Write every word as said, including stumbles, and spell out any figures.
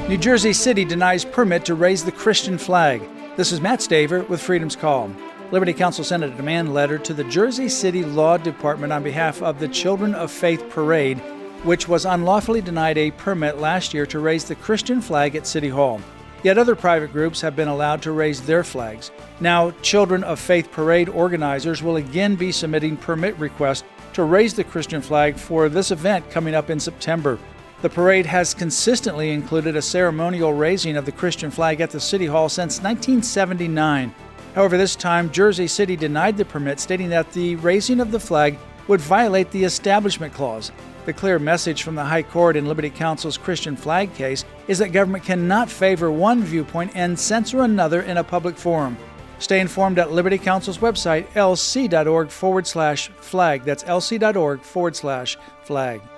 New Jersey City denies permit to raise the Christian flag. This is Matt Staver with Freedom's Call. Liberty Counsel sent a demand letter to the Jersey City Law Department on behalf of the Children of Faith Parade, which was unlawfully denied a permit last year to raise the Christian flag at City Hall. Yet other private groups have been allowed to raise their flags. Now, Children of Faith Parade organizers will again be submitting permit requests to raise the Christian flag for this event coming up in September. The parade has consistently included a ceremonial raising of the Christian flag at the City Hall since nineteen seventy-nine. However, this time, Jersey City denied the permit, stating that the raising of the flag would violate the Establishment Clause. The clear message from the High Court in Liberty Counsel's Christian flag case is that government cannot favor one viewpoint and censor another in a public forum. Stay informed at Liberty Counsel's website, lc.org forward slash flag. That's lc.org forward slash flag.